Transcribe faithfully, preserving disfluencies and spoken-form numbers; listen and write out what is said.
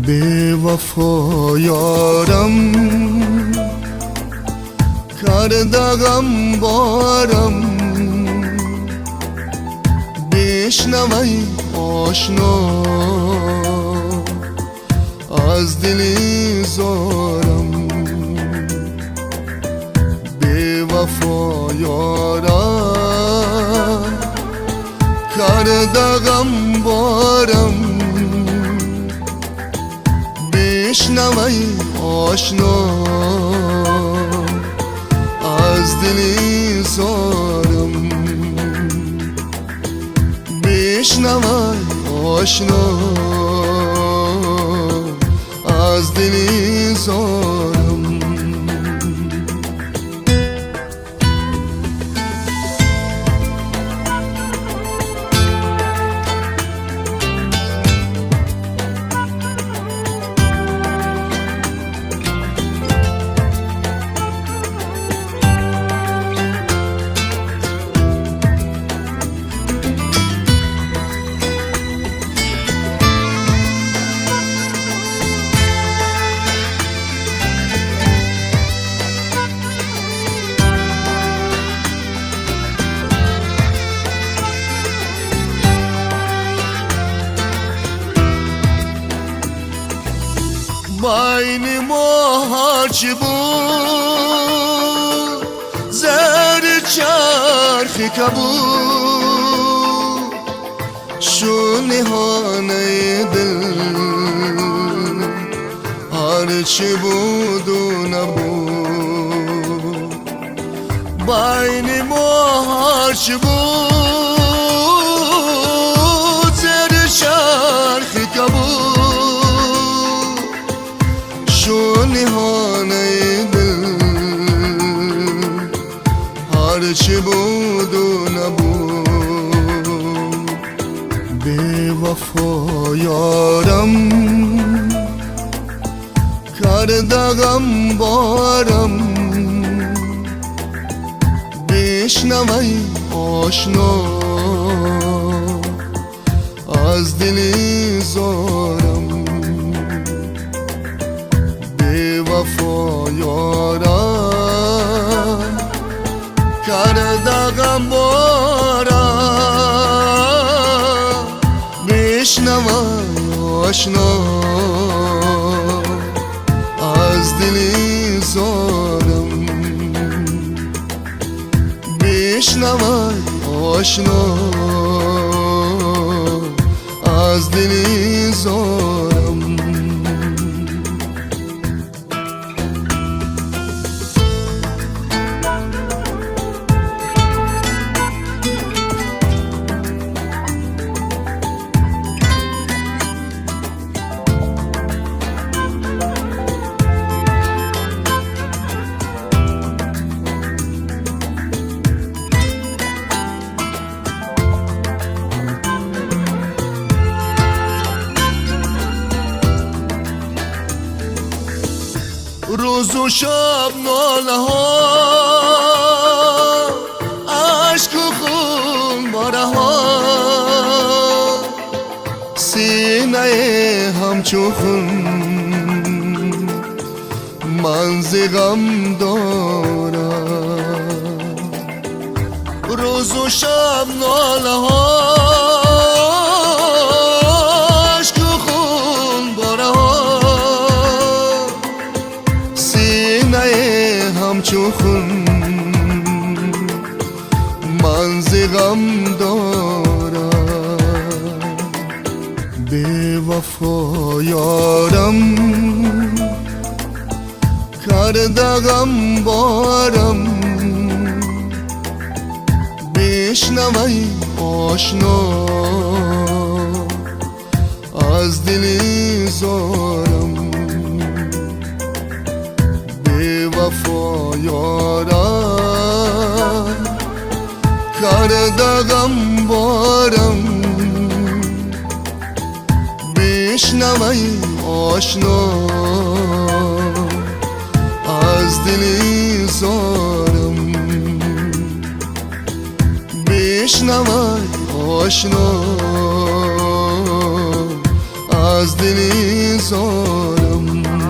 به وفا یارم کردگم بارم، بشنوی آشنا از دلی زارم. به وفا یارم کردگم بارم، بشنوی آشنا از دلی زارم. بشنوی آشنا از دلی زارم. بین ما هرچی بود زر چرخ کبود، شو نهانه دل هرچی بود و نبود. بین ما هرچی بود زر چرخ کبود، شو نهانه دل هرچی بود و نبود. به وفا یارم کردگم بارم، بشنوی آشنا از دلی زارم. به وفا یارم کردگم بارم، بشنوی آشنا از دلی زارم. بشنوی آشنا از دلی زارم. روز و شب ناله ها، عشق و خون باره ها، سینه همچو خون من ز غم دارم. روز و شب ناله ها، همچو خون من ز غم دارم. به وفا یارم کردگم بارم، بشنوی آشنا از دلی زارم. به وفا یارم کردگم بارم، بشنوی آشنا از دلی زارم. بشنوی آشنا از دلی زارم